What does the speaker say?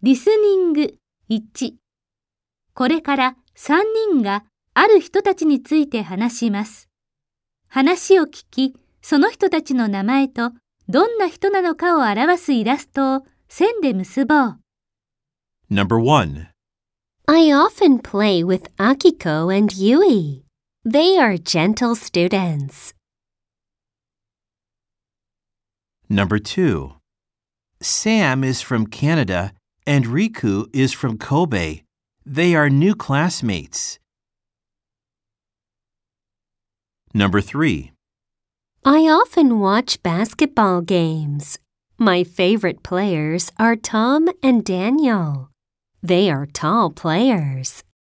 リスニング1。これから3人がある人たちについて話します。話を聞き、その人たちの名前とどんな人なのかを表すイラストを線で結ぼう。 Number 1. I often play with Akiko and Yui. They are gentle students. Number 2. Sam is from Canada and Riku is from Kobe. They are new classmates. Number 3. I often watch basketball games. My favorite players are Tom and Daniel. They are tall players.